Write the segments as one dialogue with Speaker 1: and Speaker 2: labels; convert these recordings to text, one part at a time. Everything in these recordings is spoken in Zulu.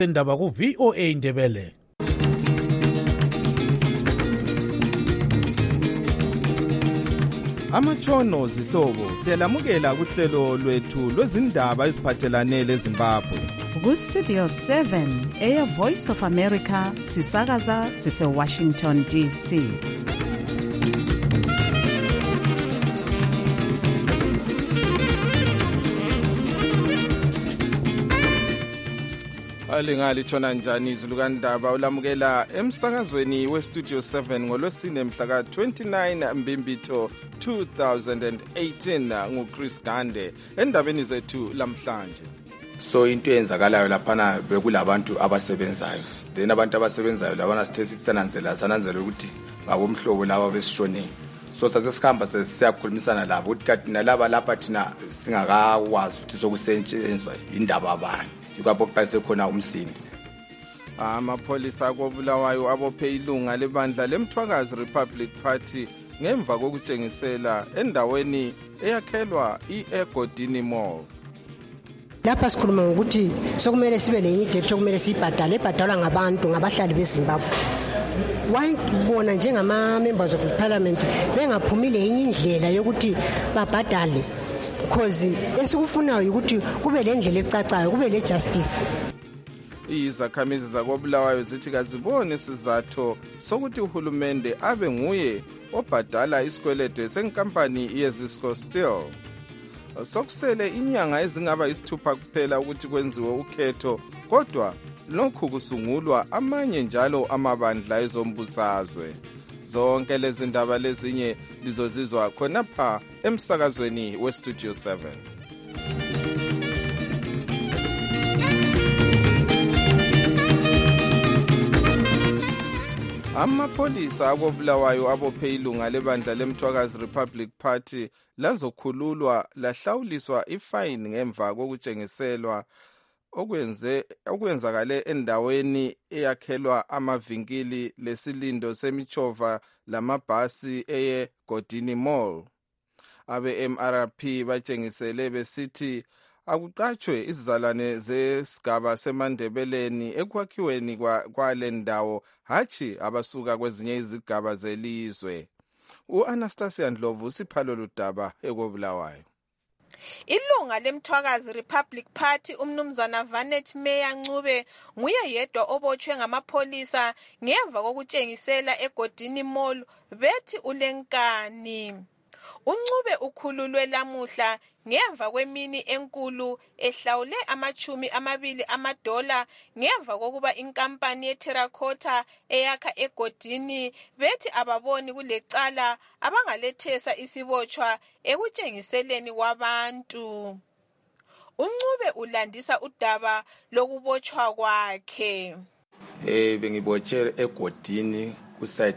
Speaker 1: Indaba ku VOA Indebele.
Speaker 2: Amatshono zihlobo siyalamukela kuhlelo lwethu lwezindaba eziphathelane leZimbabwe.
Speaker 3: Ku Studio 7 eya Voice of America sisakaza sise Washington DC.
Speaker 2: Alingali tshona njani izulukandaba ulamukela emsakazweni we Studio 7 ngolwesine mhla ka 29 Mbimbitho 2018 nguChris Gande endabeni zethu lamhlanje.
Speaker 4: So into eyenzakalayo laphana bekulabantu abasebenzayo. Then abantu abasebenzayo labana sithethe sananzela ukuthi babomhlobo laba besishone. So sasikhamba siyakhulumisana labo ukuthi kanti nalaba lapha thina singakakwazi ukuthi sokusetshenziswa indaba abani. Yikapho kuqase khona umsindi.
Speaker 2: Amapholisa akobulawayo abophe ilunga lebandla leMthwakazi Republic Party ngemva kokutshengisela endaweni eyakhelwa iEgodini Mall.
Speaker 5: Lapha sikhuluma ukuthi sokumele sibe lenye idebt sokumele sibhadale ebhadalwa ngabantu ngabahlali beZimbabwe. Wayibona njengama members of parliament bengaphumile enye indlela yokuthi babhadale. Because esikufunayo ukuthi kube lendlela ecacayo kube le justice.
Speaker 2: Izakhamizi zakobulawayo zithi kazibone sizathu sokuthi uhulumende abe nguye obhadala isikweletu senkampani yeZisco Steel. Sokusele inyanga ezingaba isithupha kuphela ukuthi kwenziwe ukhetho, kodwa lokhu kusungulwa amanye njalo amabandla ezombusazwe. Zonke lezi ndaba lezinye lizozizwa khonapha emsakazweni we Studio 7. Amapholisa akobulawayo abophe ilunga lebandla leMthwakazi Republic Party lazokhululwa lahlawuliswa ifine ngemva kokutshengiselwa okwenzakale endaweni eyakhelwa amavinkili lesilindo semichova lamabhasi eGodini Mall. Abe MRP batshengisele besithi akuqatshwe izizalwane zesigaba seMandebeleni ekwakhiweni kwale ndawo hathi abasuka kwezinye izigaba zelizwe. uAnastasia Ndlovu usiphalo ludaba ekobulawayo.
Speaker 6: Ilunga leMthwakazi Republic Party umnumzana Vanet Meya Ncube nguye yedwa obotshwe ngamapholisa ngemva kokutshengisela eGodini Mall bethi ulenkani. uNcube ukhululwe lamuhla ngemva kwemini enkulu ehlawule $20 ngemva kokuba inkampani yeTerracotta eyakha eGodini bethi ababoni kulecala abangalethesa isibotshwa ekutshengiseleni kwabantu. uNcube ulandisa udaba lokubotshwa kwakhe.
Speaker 4: Bengibotshele eGodini ku site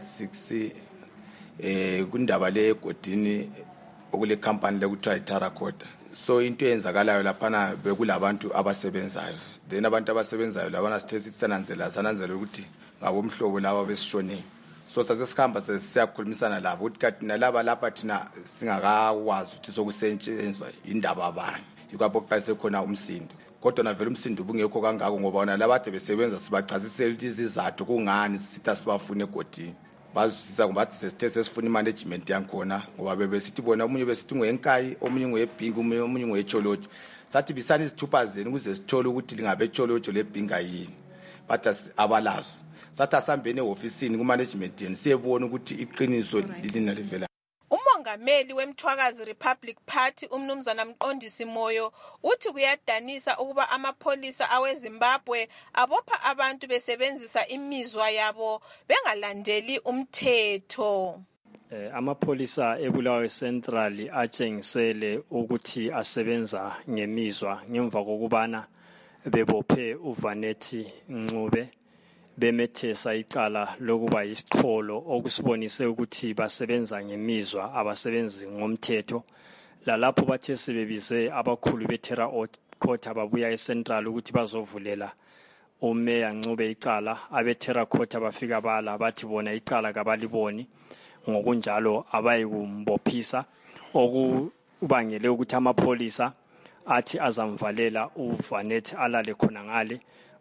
Speaker 4: 6 kundaba le eGodini okule company lekuthiwa iTerracotta. So into eyenzakalayo laphana bekulabantu abasebenzayo. Then abantu abasebenzayo labana sithethe sananzela ukuthi ngabomhlobo laba besishone. So sasikhamba siyakhulumisana labo ukuthi kanti nalaba lapha thina singakakwazi ukuthi sokusetshenziswa indaba abani. Yikapho kuqase khona umsindi. Kodwa navele umsindi ubungekho kangako ngoba bona labade besebenza sibachasisela izizathu kungani sitha sibafune eGodini. Bazisa ngobathi sesithe sesifuna imanagement yankhona ngoba bebesithi bona omunye besithi ngoyenkayi omunye ngoyebhinga omunye ngoyecholojo. Sathi bisani izithupha zenu ukuze sithole ukuthi lingabe echolojo lebhinga yini. Bathi abalazo. Sathi asambene eofisini kumanagement yenu siyebona ukuthi iqiniso linalivela.
Speaker 6: Umongameli weMthwakazi Republic Party umnumzana Mqondisi Moyo uthi kuyadanisa ukuba amapholisa aweZimbabwe abopha abantu besebenzisa imizwa yabo bengalandeli umthetho.
Speaker 7: Amapholisa eBulawayo Central atshengisele ukuthi asebenza ngemizwa ngemva kokubana bebophe uVanethi Ncube bemethesa icala lokuba yisiqholo okusibonise ukuthi basebenza ngemizwa abasebenzi ngomthetho. Lalapho bathe sebebize abakhulu beTerracotta babuya eCentral ukuthi bazovulela uMeya Ncube icala. AbeTerracotta bafika bala bathi bona icala kabaliboni, ngokunjalo abayikumbophisa okubangele ukuthi amapholisa athi azamvalela uVanethi alale khona ngale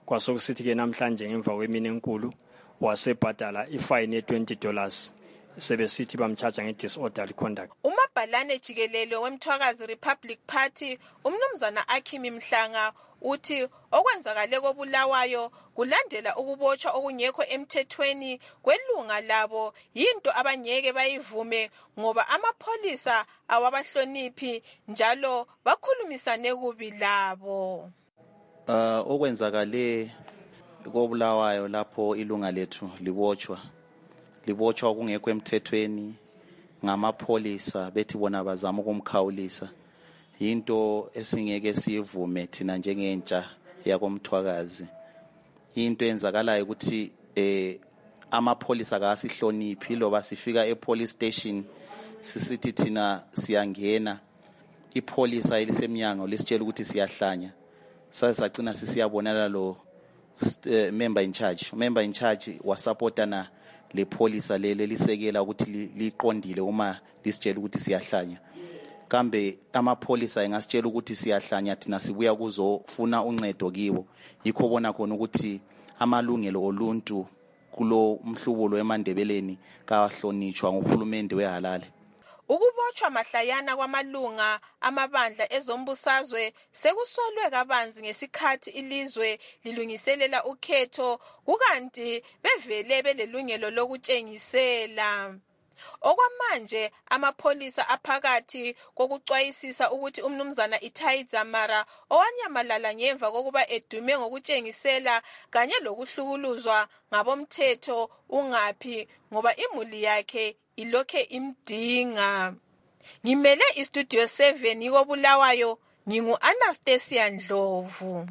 Speaker 7: kwasokusithi-ke namhlanje ngemva kwemini enkulu wasebhadala ifine ye$20 sebesithi bamcharge nge-disorderly conduct.
Speaker 6: Umabhalane jikelele wemthwakazi Republic Party umnumzana Akhimi Mhlanga uthi okwenzakale koBulawayo kulandela ukubotshwa okungekho emthethweni kwelunga labo yinto abanyeke bayivume ngoba amapholisa awabahloniphi njalo bakhulumisane kubi labo.
Speaker 8: Okwenzakale koBulawayo lapho ilunga lethu libotshwa okungekho emthethweni ngamapholisa bethi bona bazama ukumkhawulisa into esingeke siyivume thina njengentsha yakomthwakazi. Into enzakalayo ukuthi amapholisa akasihloniphi loba sifika epolice station sisithi thina siyangena ipolisa elisemnyango lisitshela ukuthi siyahlanya sasagcina sisiyabonana lo member in charge wasupportana le polisa lele lisekela ukuthi liqondile uma lisitshela ukuthi siyahlanya kambe amapholisa engasitshela ukuthi siyahlanya thina sibuya kuzofuna uncedo kibo yikho bona khona ukuthi amalungelo oluntu kulo mhlubulo eMandebeleni kahlonitshwa nguhulumende wehalale.
Speaker 6: Ukubotshwa mahlayana kwamalunga amabandla ezombusazwe sekusolwe kabanzi ngesikhathi ilizwe lilungiselela ukhetho kukanti bevele belelungelo lokutshengisela. Okwamanje amapholisa aphakathi kokucwayisisa ukuthi umnumzana Itai Dzamara owanyamalala ngemva kokuba edume ngokutshengisela kanye lokuhlukuluzwa ngabomthetho ungaphi ngoba imuli yakhe ilokhe imdinga. Ngimele istudio 7 yikoBulawayo ngingu Anastasia Ndlovu.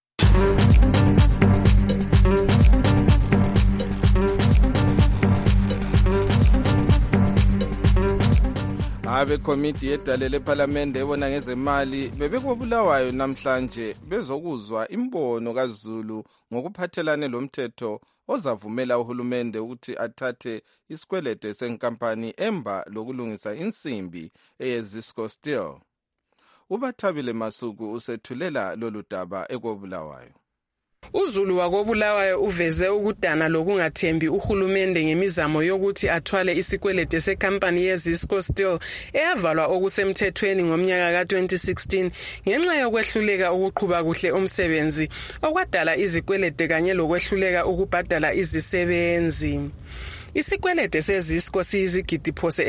Speaker 2: Abekomiti yedale lePhalamende ebona ngezemali bebekobulawayo namhlanje bezokuzwa imbono kaZulu ngokuphathelane lomthetho ozavumela uhulumende ukuthi athathe isikwelede senkampani emba lokulungisa insimbi eyeZisco Steel. uBathabile Masuku usethulela lolu daba ekobulawayo.
Speaker 9: uZulu wakoBulawayo uveze ukudana lokungathembi uhulumende ngemizamo yokuthi athwale isikwelede sekampani yeZisco Steel eyavalwa okusemthethweni ngomnyaka ka2016 ngenxa yokwehluleka ukuqhuba kuhle umsebenzi okwadala izikwelede kanye lokwehluleka ukubhadala izisebenzi. Isikwelede seZisco siyizigidi phose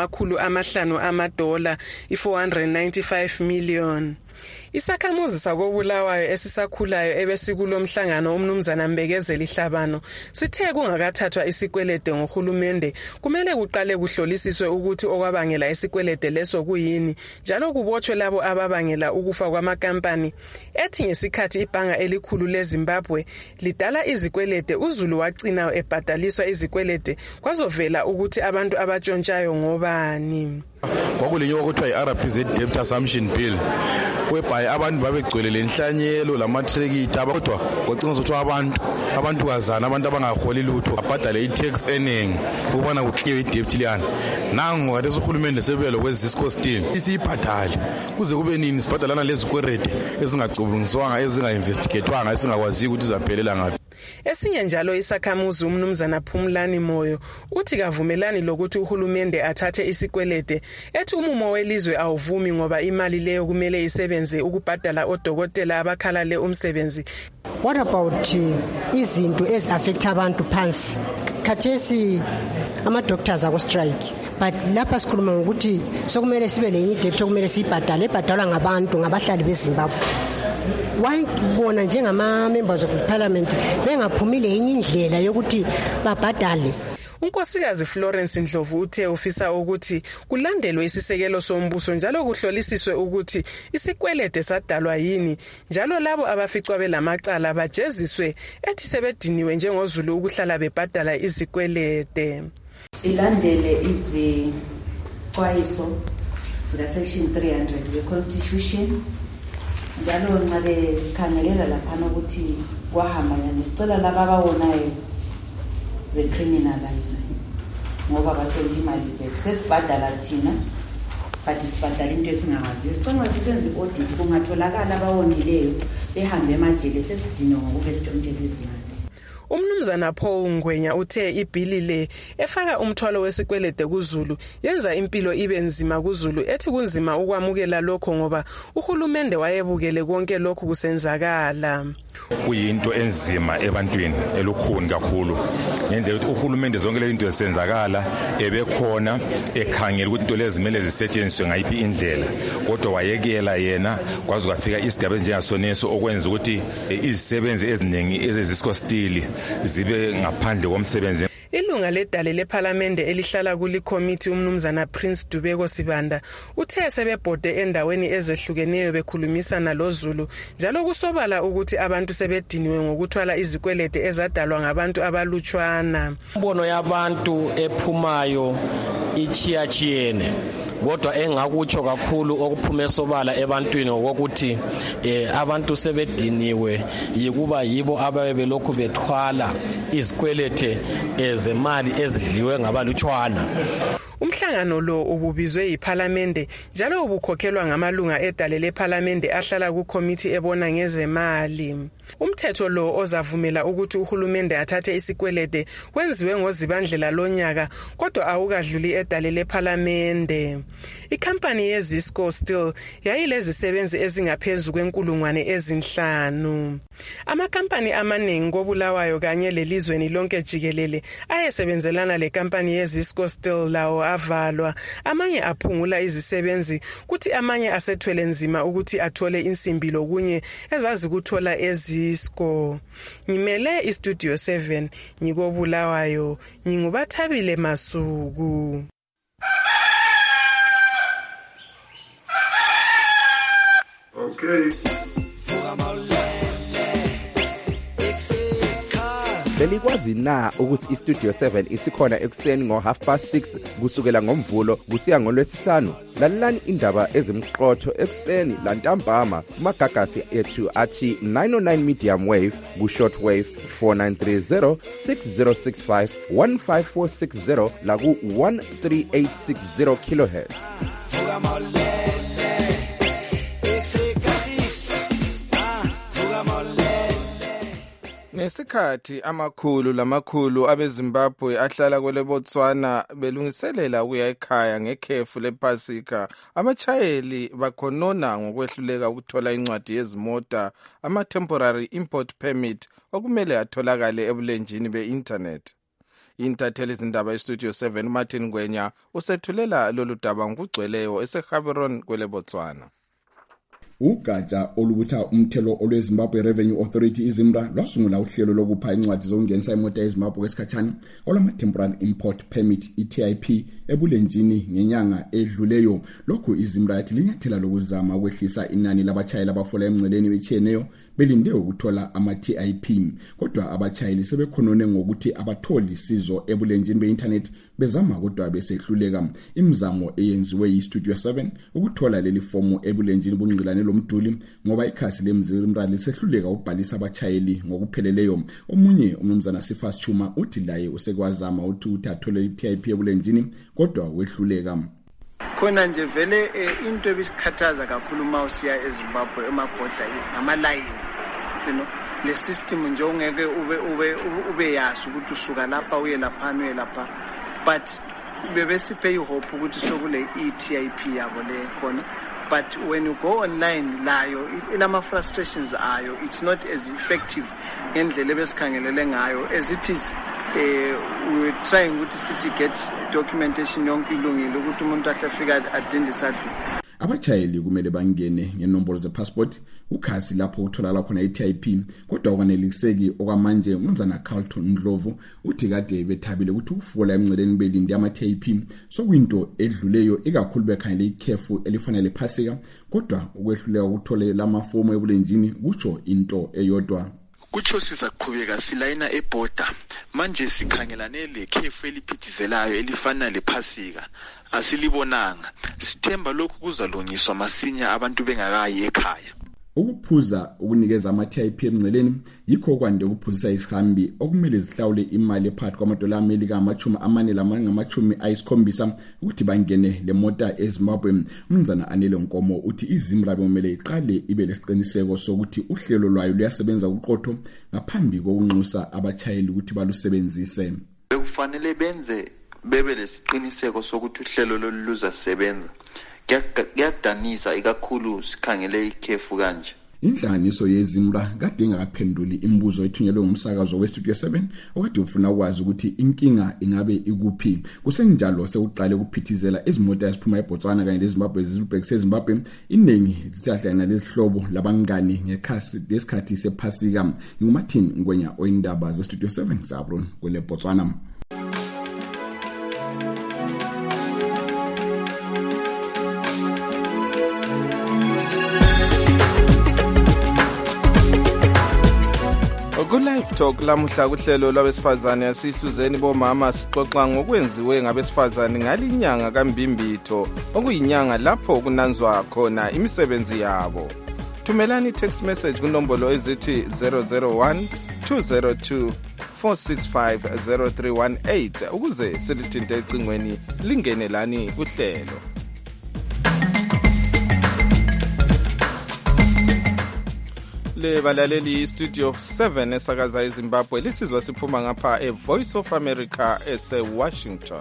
Speaker 9: $500 $495 million. Isakhamuzi sakoBulawayo esisakhulayo ebesikulomhlangano umnumzana Mbekezeli Hlabano sithe kungakathathwa isikwelede ngohulumende kumele kuqale kuhlolisiswe ukuthi okwabangela isikwelede leso kuyini njalo kubotshwe labo ababangela ukufa kwamakampani. Ethi ngesikhathi ibhanga elikhulu leZimbabwe lidala izikwelede uZulu wagcina ebhadaliswa izikwelede kwazovela ukuthi abantu abatshontshayo ngobani.
Speaker 10: Kwakulinywa okuthiwa yi-RPZ Debt Assumption Bill whereby abantu babegcwele lenhlanyelo lamatrekita kodwa kwagcina ukuthi abantu kazana abantu abangaholi lutho abhadale i-tax eningi ukubana kukhiwe i-debt liyana. Nangu ngathi uhulumende sebuya lokweZisco Steel isiyibhadale kuze kube nini sibhadalana lezikwelede ezingacubungiswanga ezinga-investigatwanga esingakwaziyo ukuthi zaphelela ngaphi.
Speaker 9: Esinye njalo isakhamuzi umnumzana Phumlani Moyo uthi kavumelani lokuthi uhulumende athathe isikwelede ethi umumo welizwe awuvumi ngoba imali leyo kumele isebenze ukubhadala odokotela abakhalale umsebenzi.
Speaker 5: What about izinto ezi-affect abantu phansi? Khathesi ama-doctors ako-strike but lapha sikhuluma ngokuthi sokumele sibe lenye debt okumele siyibhadale ebhadalwa ngabantu ngabahlali beZimbabwe. Why bona njengama-members of parliament bengaphumile enye indlela yokuthi babhadale?
Speaker 9: Unkosikazi Florence Ndlovu uthe ufisa ukuthi kulandelwe isisekelo sombuso njalo kuhlolisiswe ukuthi isikwelede sadalwa yini njalo labo abaficwa belamacala bajeziswe ethi sebediniwe njengoZulu ukuhlala bebhadala izikwelede.
Speaker 11: Ilandele izixwayiso zika section 300 we-Constitution njalo ncabe khangelela lapha ukuthi kwahamba nesicela laba abawonayo becriminalize ngoba bathola imali zethu sesibhadala thina but sibhadala into esingaziyo. Sicela ukuthi senze i-audit kungatholakala abawonileyo behambe emajele sesidinwe ngokubesitontela izimali.
Speaker 9: Umnumzana Paul Ngwenya uthe ibhili le efaka umthwalo wesikwelede kuZulu yenza impilo ibe nzima kuZulu ethi kunzima ukwamukela lokho ngoba uhulumende wayebukele konke lokho kusenzakala.
Speaker 12: Kuyinto enzima ebantwini elukhuni kakhulu ngendlela ukuthi uhulumende zonke lezi zinto zisenzakala ebekhona ekhangela ukuthi into lezi zimele zisetshenziswe ngayiphi indlela kodwa wayekela yena kwaze kwafika isigaba njengasoneso okwenza ukuthi izisebenzi eziningi ezizisco steel zibe ngaphandle komsebenzi.
Speaker 9: Ilunga ledale lePhalamende elihlala kuli committee umnumzana Prince Dubeko Sibanda uthe sebebhode endaweni ezehlukeneyo bekhulumisana loZulu njalo kusobala ukuthi abantu sebediniwe ngokuthwala izikwelede ezadalwa ngabantu abalutshwana.
Speaker 13: Imbono yabantu ephumayo ichiyachiyene kodwa engakutsho kakhulu okuphuma esobala ebantwini ukuthi abantu sebediniwe yikuba yibo ababe belokhu bethwala izikwelete ezemali ezidliwe ngabalutshwana.
Speaker 9: Umhlangano lo ububizwe yiPhalamende njalo ubukhokhelwa ngamalunga edale lePhalamende ahlala ku committee ebona ngezemali. Umthetho lo ozavumela ukuthi uhulumende athathe isikwelede wenziwe ngozibandlela lonyaka kodwa awukadluli edale lePhalamende. Ikhampani yeZisco Steel yayilezi sebenzi ezingaphezulu kwenkulungwane ezinhlanu. Amakampani amaningi koBulawayo kanye lelizweni lonke jikelele ayesebenzelana lekampani yeZisco Steel lawo avalwa, amanye aphungula izisebenzi kuthi amanye asethwele nzima ukuthi athole insimbi lokunye ezazikuthola eZisco. Ngimele iStudio 7 ngikoBulawayo, ngingubathabile Masuku.
Speaker 14: Okay. Belikwazi na ukuthi iStudio 7 isikhona ekuseni ngo6:30 kusukela ngomvulo kusiya ngolwesihlanu? Lalelani indaba ezimqotho ekuseni lantambama kumagagasi ethu athi 909 medium wave ku-short wave 4930 6065 15460 la ku-13860 kilohertz.
Speaker 2: Ngesikhathi amakhulu abeZimbabwe ahlala kwele Botswana belungiselela ukuya ekhaya ngekhefu lePasika, abachayeli bakhonona ngokwehluleka ukuthola incwadi yezimota ama-temporary import permit okumele atholakale ebulenjini be-internet. Intatheli izindaba eStudio 7 Martin Ngwenya usethulela lolu daba ngokugcweleyo eseGaborone kwele Botswana.
Speaker 15: Ugatsha olubutha umthelo olweZimbabwe Revenue Authority iZimra lwasungula uhlelo lokupha incwadi zokungenisa imota eZimbabwe kwesikhatshana olama-temporary import permit i-TIP ebulenjini ngenyanga edluleyo. Lokhu iZimra yathi linyathela lokuzama ukwehlisa inani labachayeli abafola emngceleni betshiyeneyo belinde ukuthola ama-TIP, kodwa abachayeli sebekhonone ngokuthi abatholi isizo ebulenjini be-internet bezama kodwa besehluleka. Imizamo eyenziwe yiStudio 7 ukuthola leli fomu ebulenjini bungqilane lomduli ngoba ikhasi lemzimra lisehluleka ukubhalisa abachayeli ngokupheleleyo. Omunye umnumzana Sifas Chuma uthi laye usekwazama ukuthi athole i-TIP ebulenjini kodwa wehluleka.
Speaker 16: Khona nje vele into ebisikhathaza kakhulu uma usiya eZimbabwe emabhoda ngamalayini, le system nje ungeke ube yazi ukuthi usuka lapha uye lapha, but bebesiphe ihope ukuthi sokule e-TIP yabo le khona. But when you go online layo inama frustrations ayo, it's not as effective ngendlela ebesikhangelele ngayo as it is. We were trying ukuthi sithi get documentation yonke ilungile ukuthi umuntu ahlafika adindisadlu.
Speaker 15: Abachayeli kumele bangene ngenombolo zepassport ukhasi lapho utholala khona i-TIP, kodwa okwaneliseki okwamanje umnumzana Carlton Ndlovu uthi kade bethabile ukuthi ukufola emngceleni belindi ama-TIP sokuyinto edluleyo ikakhulu bekhangele ikhefu elifanele Pasika, kodwa ukwehluleka ukuthola lamafomu ebulenjini kutsho into eyodwa.
Speaker 17: Kutsho sizaqhubeka silayina ebhoda manje sikhangelane lekhefu eliphithizelayo elifana lePasika asilibonanga. Sithemba lokhu kuzalungiswa masinya abantu bengakayi ekhaya.
Speaker 15: ukuphuza ukunikeza ama-TIP emngceleni yikho kwande ukuphuzisa isihambi okumele zihlawule imali ephakathi kwamadola amelika $40 ukuthi bangene le mota eZimbabwe. Umnumzana Anele Nkomo uthi iZimra kumele iqale ibe lesiqiniseko sokuthi uhlelo lwayo luyasebenza kuqotho ngaphambi kokunxusa abatshayeli ukuthi balusebenzise.
Speaker 17: Bekufanele bebe lesiqiniseko sokuthi uhlelo lolu luzasebenza. Kuyadanisa ikakhulu sikhangele ikhefu kanje.
Speaker 15: Inhlanganiso yeZimra kade ingakaphenduli imibuzo ethunyelwe ngumsakazo weStudio 7 okade ufuna ukwazi ukuthi inkinga ingabe ikuphi. Kusenjalo sekuqale ukuphithizela izimota eziphuma eBotswana kanye leZimbabwe zizubhekise eZimbabwe. Iningi lithahlana lezihlobo labangani ngesikhathi sephasika. NguMartin Ngwenya oyindaba zeStudio 7 Zabron kule Botswana.
Speaker 2: Ku-Live Talk lamuhla kuhlelo lwabesifazane yasihluzeni bomama sixoxa ngokwenziwe ngabesifazane ngalinyanga kaMbimbitho okuyinyanga lapho kunanzwa khona imisebenzi yabo. Thumelani text message kunombolo ezithi 001 202 465 0318 ukuze silithinte ecingweni lingene lani kuhlelo. Le balaleli Studio 7 esakaza eZimbabwe lisizwa siphuma ngapha eVoice of America eseWashington.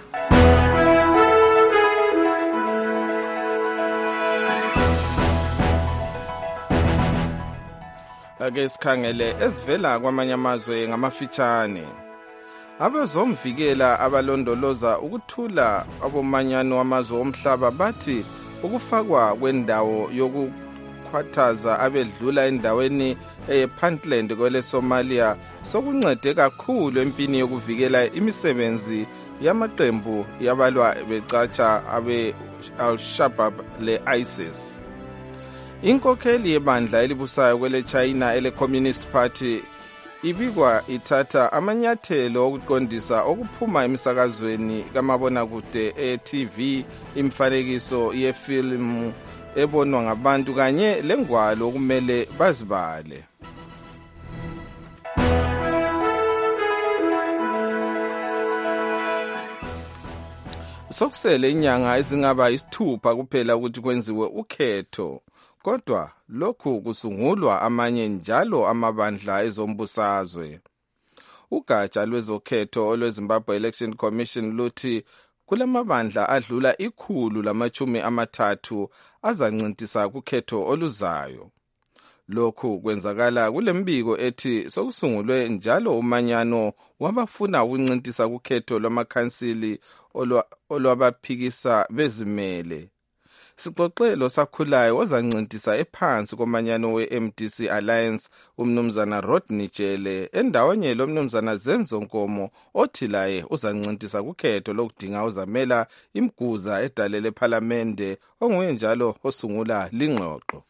Speaker 2: Ake sikhangele esivela kwamanye amazwe ngamafitshane. Abezomvikela abalondoloza ukuthula abomanyano wamazwe omhlaba bathi ukufakwa kwendawo yokukhwathaza abedlula endaweni ePuntland kwele Somalia sokuncede kakhulu empini yokuvikela imisebenzi yamaqembu yabalwa becatsha abe Al-Shabaab le ISIS. Inkokheli yebandla elibusayo kwele China ele Communist Party ibikwa ithatha amanyathelo okuqondisa okuphuma emisakazweni kamabonakude eTV, imfanekiso yefilm ebonwa ngabantu kanye lengwalo okumele bazibale. Sokusele inyanga ezingaba isithupha kuphela ukuthi kwenziwe ukhetho. Kodwa lokhu kusungulwa amanye njalo amabandla ezombusazwe. Ugatsha lwezokhetho olweZimbabwe Election Commission luthi kulamabandla adlula 130 azancintisa kukhetho oluzayo. Lokhu kwenzakala kulembiko ethi sokusungulwe njalo umanyano wabafuna ukuncintisa kukhetho lwamakhansili olwabaphikisa bezimele. Sixoxelo sakhulayo wazancintisa ephansi komanyano we-MDC Alliance umnumzana Rodney Jele endawonye lo mnumzana Zenzo Nkomo othi laye uzancintisa kukhetho lokudinga uzamela imguza edalele eParliament onguye njalo osungula lingxoxo.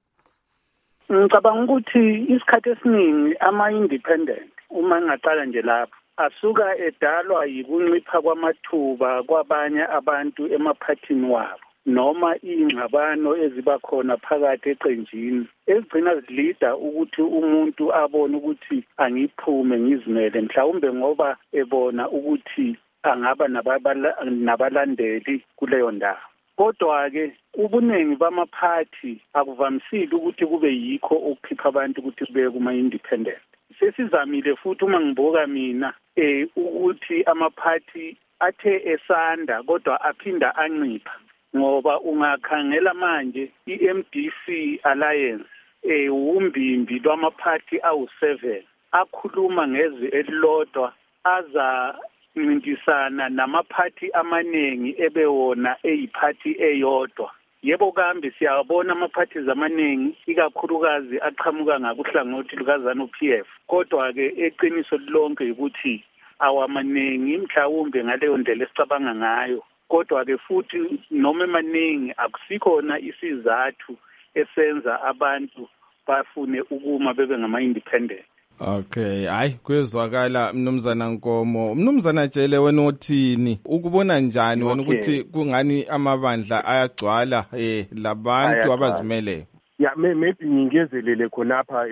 Speaker 18: Ngicabanga ukuthi isikhathi esiningi ama-independent uma ngaqala nje lapho asuka edalwa yikuncipha kwamathuba kwabanye abantu emaphathini wabo noma ingxabano eziba khona phakathi eqenjini ezigcina zilida ukuthi umuntu abone ukuthi angiphume ngizimele mhlawumbe ngoba ebona ukuthi angaba nabalandeli kuleyo ndawo. Kodwa-ke ubuningi bamaphathi akuvamisile ukuthi kube yikho okukhipha abantu ukuthi kube kuma-independent. Sesizamile futhi uma ngibuka mina ukuthi amaphathi athe esanda kodwa aphinda ancipha. Ngoba ungakhangela manje iMDC Alliance umbimbi lwamaphathi awu7 akhuluma ngezwi elilodwa aza ncintisana namaphathi amaningi ebewona eyiphathi eyodwa. Yebo kambe siyabona amaphathi amaningi ikakhulukazi aqhamuka ngakuhlangothi lukazanu PF. Kodwa ke eqiniso lonke ukuthi awamaningi mhlawumbe ngaleyo ndlela esicabanga ngayo. Kodwa ke futhi noma emaningi akusikhona isizathu esenza abantu bafune ukuma bebe ngama-independent.
Speaker 2: Okay, hayi kwezwakala mnumzana Nkomo. Mnumzana Jele wena othini? Ukubona njani wena ukuthi kungani amabandla ayagcwala labantu abazimele?
Speaker 19: maybe ngingezelele khonapha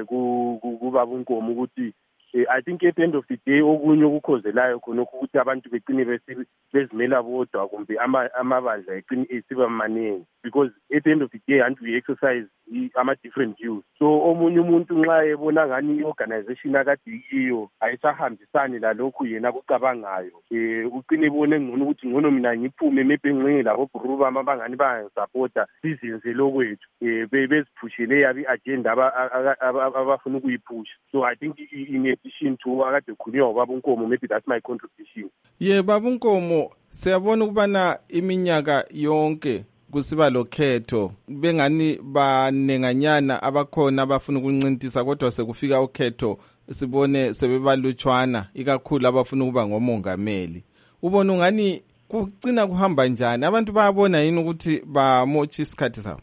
Speaker 19: kubaba uNkomo ukuthi I think at the end of the day okunye okukhozelayo khona ukuthi abantu begcine bezimela bodwa kumbe amabandla egcine esiba maningi because at the end of the day and we exercise ama-different views. So omunye umuntu nxa ebona ngani i-organization akade iyo ayisahambisani lalokhu yena kucabangayo uqine ebone ngcono ukuthi ngcono mina ngiphume maybe ngxenye labo bhruba abangani bangisapota sizenze lokwethu beziphushele yabi agenda abafuna ukuyiphusha. So I think in addition to akade khulunywa ubaba uNkomo, maybe that's my contribution.
Speaker 2: Baba uNkomo, siyabona ukubana iminyaka yonke kusiba lokhetho bengani banenganyana abakhona abafuna ukuncintisa kodwa sekufika ukhetho sibone sebebalutshwana ikakhulu abafuna ukuba ngomongameli. Ubona ungani kucina kuhamba njani? Abantu bayabona yini ukuthi bamotsha isikhathi sabo?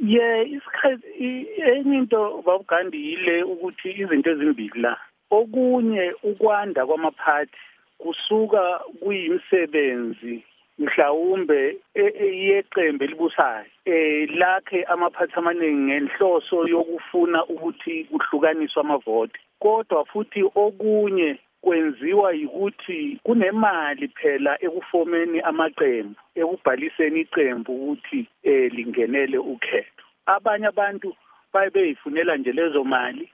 Speaker 18: Isikhathi enye into babugandi yile ukuthi izinto ezimbili la. Okunye ukwanda kwamaphathi kusuka kuyimsebenzi mhlawumbe yeqembu elibusayo lakhe amaphathi amaningi ngenhloso yokufuna ukuthi kuhlukaniswe amavoti. Kodwa futhi okunye kwenziwa ukuthi kunemali phela ekufomeni amaqembu, ekubhaliseni iqembu ukuthi lingenele ukhetho. Abanye abantu bayifunela nje lezo mali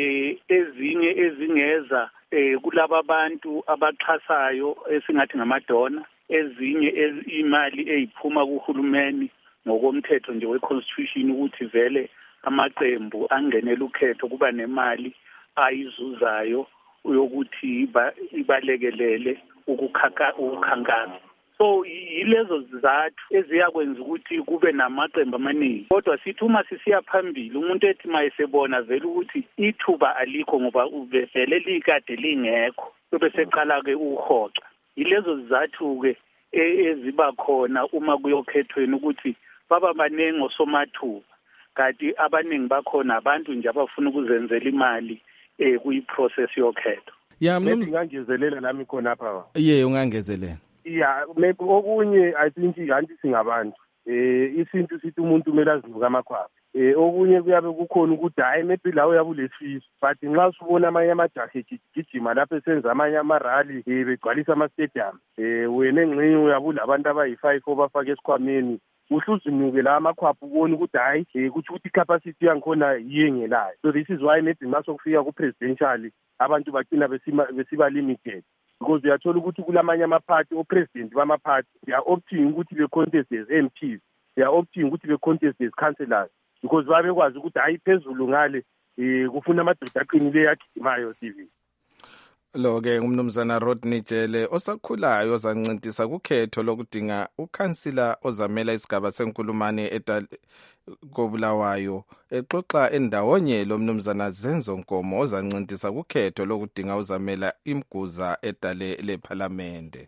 Speaker 18: ezinye ezingeza kulaba bantu abaxhasayo esingathi ngamadona, ezinye imali eyiphuma kuhulumeni ngokomthetho nje we-constitution ukuthi vele amaqembu angenele ukhetho kuba nemali ayizuzayo yokuthi ibalekelele ukukhankasa. So yilezo zizathu eziyakwenza ukuthi kube namaqembu amaningi. Kodwa sithi uma sisiya phambili umuntu ethi mayesebona vele ukuthi ithuba alikho ngoba uvele likade lingekho bese eqala ke uhoxa. Yilezo zizathu ke eziba khona uma kuyokhethweni ukuthi baba baningi osomathuba kanti abaningi bakhona abantu nje abafuna ukuzenzela imali kuyiprocess yokhetho.
Speaker 19: Maybe ngangezelela nami khona apha.
Speaker 2: Ungangezelela.
Speaker 19: Maybe okunye I think anti singabantu isintu sithi umuntu kumele azinuka amakhwapha. Okunye kuyabe kukhona ukuthi hayi maybe la uyabulesifiso but nxa usubona amanye amajahe gijima lapho esenza amanye amarally begcwalisa ama-stadium wena engxenye uyabula abantu abayi-5 obafaka esikhwameni uhluzinuke la amakhwapha ubona ukuthi hayi kuthi ukuthi i-capacity yangikhona yiyengelayo. So this is why maybe nxa sokufika ku-presidential abantu bagcina besiba limited because uyathola ukuthi kulamanye amaphathi o-president bamaphathi they are opting ukuthi be-contest as MPs, they are opting ukuthi be-contest as councillors because babekwazi ukuthi hayi phezulu ngale kufuna amadoda aqinileyo agijimayo TV.
Speaker 2: Lo-ke umnumzana Rodney Jele osakhulayo ozancintisa kukhetho lokudinga ukhansila ozamela isigaba senkulumane koBulawayo exoxa endawonye lo mnumzana Zenzo Nkomo ozancintisa kukhetho lokudinga uzamela imguza edale lePhalamende.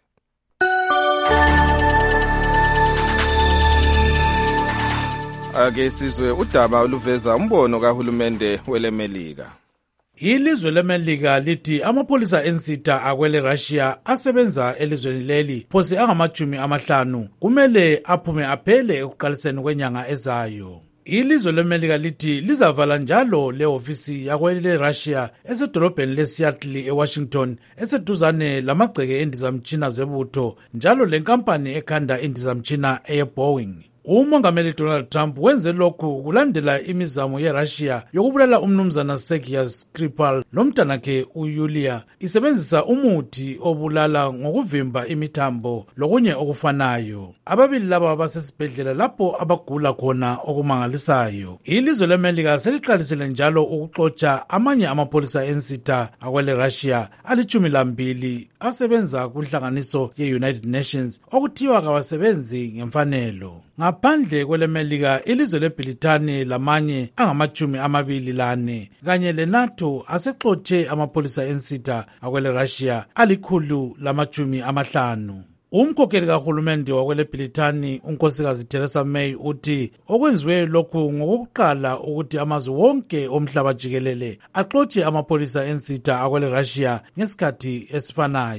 Speaker 2: Ake sizwe udaba oluveza umbono kahulumende weleMelika.
Speaker 1: Ilizwe leMelika lithi amapholisa ensitha akwele Russia asebenza elizweni leli phose angama-50 kumele aphume aphele ekuqaliseni kwenyanga ezayo. Ilizwe leMelika lithi lizavala njalo lehofisi yakwele Russia esedolobheni leSeattle eWashington eseduzane lamagceke endizamtshina zebutho njalo lenkampani ekhanda indizamtshina eyeBoeing. Umongameli Donald Trump wenze lokhu kulandela imizamo yeRussia yokubulala umnumzana Sergei Skripal lomntanakhe uYulia isebenzisa umuthi obulala ngokuvimba imithambo lokunye okufanayo. Ababili laba basesibhedlela lapho abagula khona okumangalisayo. Ilizwe leMelika seliqalisile njalo ukuxotsha amanye amapholisa ensitha akwele Russia ali-12 asebenza kunhlanganiso ye-United Nations okuthiwa kawasebenzi ngemfanelo. Ngaphandle kweleMelika, ilizwe leBritani lamanye angama-24 kanye leNATO asexotshe amapholisa ensitha akwele Russia ali-150. Umkhokheli kahulumende wakweleBritani unkosikazi Theresa May uthi okwenziwe lokhu ngokokuqala ukuthi amazwe wonke omhlaba jikelele axotshe amapholisa ensitha akwele Russia ngesikhathi esifanayo.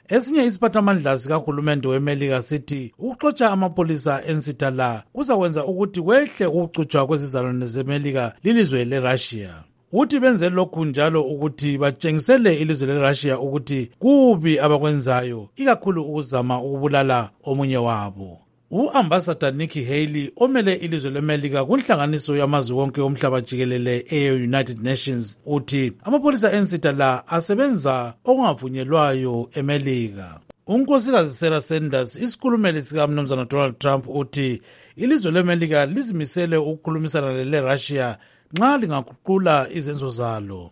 Speaker 1: Esinye isiphathamandla sikahulumende weMelika sithi ukuxotsha amapolisa ensitha la kuzakwenza ukuthi kwehle ukuxutshwa kwezizalwane zeMelika lilizwe leRussia. Uthi benze lokhu njalo ukuthi batshengisele ilizwe leRussia ukuthi kubi abakwenzayo, ikakhulu ukuzama ukubulala omunye wabo. U-Ambassador Nikki Haley omele ilizwe leMelika kunhlanganiso yamazwe wonke omhlaba jikelele e-United Nations uthi amapolisa ensitha la asebenza okungavunyelwayo eMelika. Unkosikazi Sarah Sanders, isikhulumeli sikaMnumzana Donald Trump, uthi ilizwe leMelika lizimisele ukukhulumisana leRussia nxa lingaguqula izenzo zalo.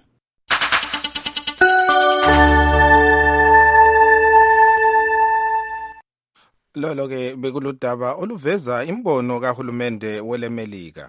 Speaker 2: Lolo ke bekuludaba oluveza imbono kahulumende weleMelika.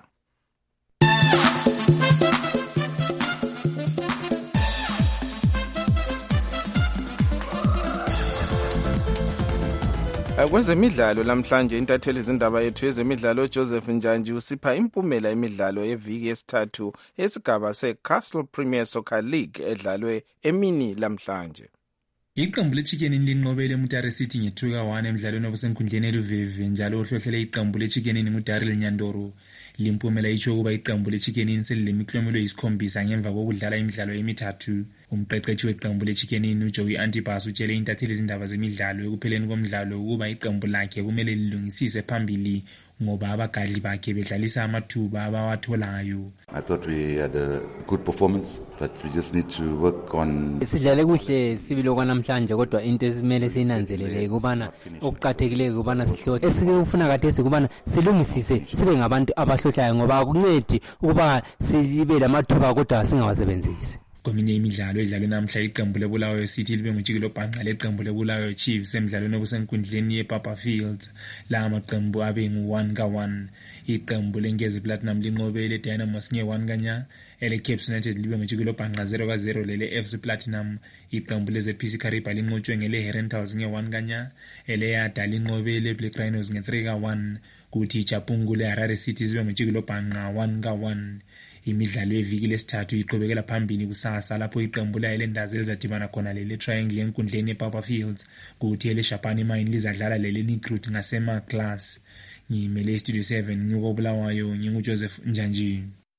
Speaker 2: Kwezemidlalo namhlanje intatheli izindaba yethu yezemidlalo Joseph Njanji usipha impumela emidlalo yeviki yesithathu esigaba seCastle Premier Soccer League edlalwe emini lamhlanje.
Speaker 20: Iqembu leChicken linqobele Mutare City nge-2-1 emidlalweni obusenkundleni eLuveve, njalo ohlohlele iqembu leChicken nguDarryl Nyandoro. Limpumela itsho ukuba iqembu leChicken selilemiklomelo eyisikhombisa ngemva kokudlala imidlalo emithathu. Umqeqeshi weqembu leChicken uJoey Antipas utshele intatheli izindaba zemidlalo ekupheleni komdlalo ukuba iqembu lakhe kumele lilungisise phambili ngoba abagadli bakhe bedlalisa amathuba abawatholayo.
Speaker 21: I thought we had a good performance, but we just need to work on.
Speaker 22: Sidlale kuhle sibili okwanamhlanje, kodwa into esimele sinanzelele kubana okuqhathekile kubana sihlose esikufuna kade kubana silungisise sibe ngabantu abahlohlayo ngoba akuncedi ukuba sibe lamathuba kodwa singawasebenzisi.
Speaker 20: Kweminye imidlalo edlalwe namhla iqembu leBulawayo City libe ngujikelo bhanqa leqembu leBulawayo Chiefs emidlalweni obusenkundleni yePapa Fields. La maqembu abe ngu-1-1. Iqembu leNgezi Platinum linqobele Dynamos nge-1-0. Ele Cape United libe ngujikelo bhanqa 0-0 lele FC Platinum. Iqembu leZPC Kariba linqotshwe ngele Herentals nge-1-0. Ele Yada linqobele Black Rhinos nge-3-1. Kuthi Chapungu le Harare City zibe ngujikelo bhanqa 1-1. Imidlalo yeviki lesithathu iqhubekela phambili kusasa lapho iqembu layilendazi elizadibana khona lele Triangle enkundleni ePapa Fields, kuthi ele Shapani Mine lizadlala lele Nikrut ngasema class. Ngimele Studio 7 ngikobulawayo nginguJoseph Njanji.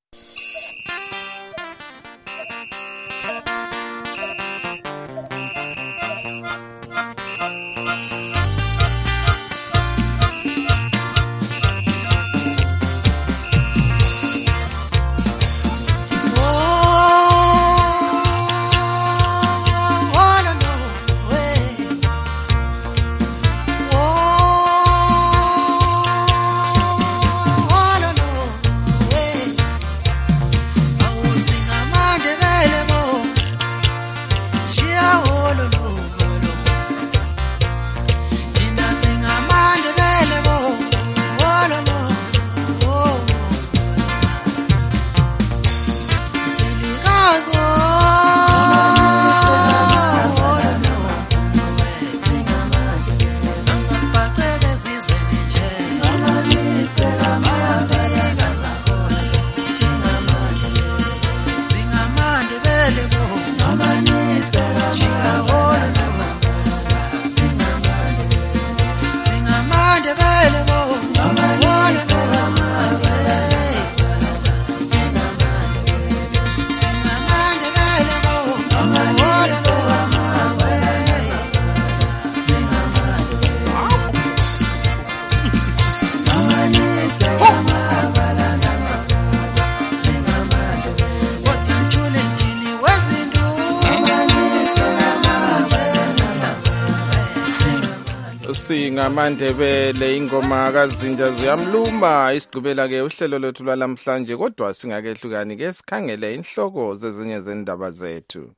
Speaker 2: SingaMandebele ingoma kaZinja ziyamluma isigqibela ke uhlelo lwethu lwalamhlanje, kodwa singakehlukani ke sikhangele inhloko zezinye zendaba zethu.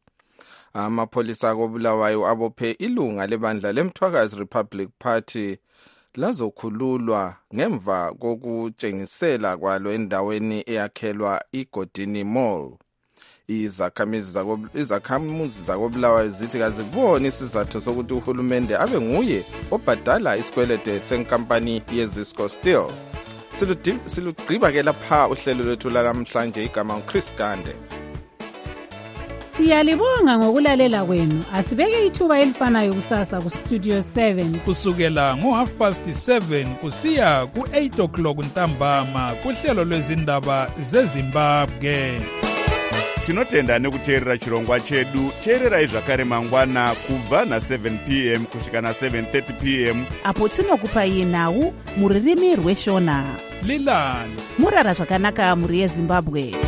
Speaker 2: Amapholisa koBulawayo abophe ilunga lebandla leMthwakazi Republic Party lazokhululwa ngemva kokutshengisela kwalo endaweni eyakhelwa iGodini Mall. Izakhamuzi zakoBulawayo zithi kaziboni isizathu sokuthi uhulumende abe nguye obhadala isikwelede senkampani yeZisco Steel. Silugqiba ke lapha uhlelo lwethu lalamhlanje, igama uChris Gande.
Speaker 3: Siyalibonga ngokulalela kwenu. Asibeke ithuba elifanayo kusasa ku Studio 7
Speaker 4: kusukela ngo7:30 kusiya ku8 o'clock ntambama kuhlelo lwezindaba zeZimbabwe.
Speaker 23: Tinotenda nekuteerera chirongwa chedu. Teererai zvakare mangwana kubva na7 p.m. kusvika na7:30 p.m.
Speaker 24: apo tinokupai nhau muririmi rweshona.
Speaker 4: Lilani
Speaker 24: murara zvakanaka muri yeZimbabwe.